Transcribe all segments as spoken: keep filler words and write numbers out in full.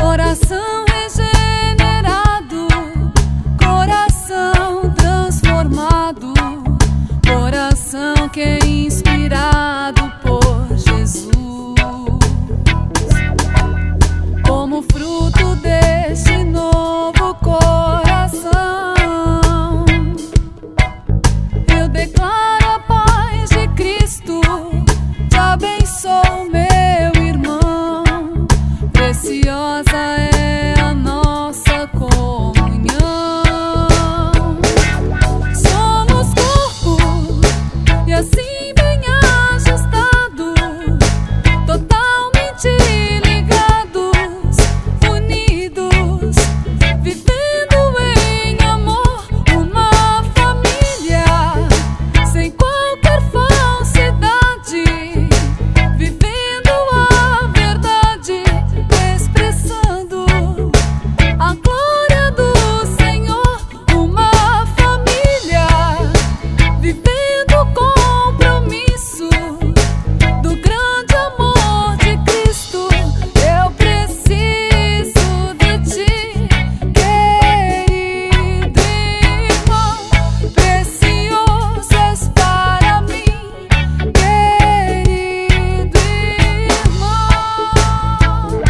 Coração regenerado, coração transformado, coração que é inspirado por Jesus. Como fruto deste novo coração, eu declaro a paz de Cristo. Te abençoo, meu irmão. Preciosa é a nossa comunhão. Somos corpo e assim bem ajustado, totalmente ligados, unidos, vivendo em amor, uma família sem qualquer falsidade, vivendo a verdade, expressando a glória do Senhor, uma família vivendo o compromisso do grande amor de Cristo. Eu preciso de ti, querido irmão. Precioso és para mim, querido irmão.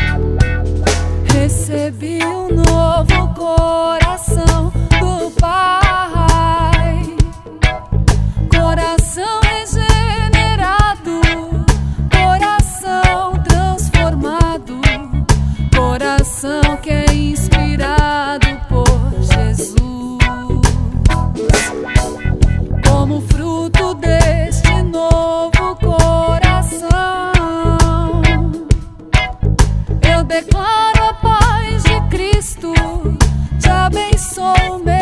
Recebi um novo coração do Pai, coração regenerado, coração transformado, coração que é inspirado por Jesus. Como fruto deste novo coração, eu declaro a paz de Cristo. Te abençoo, meu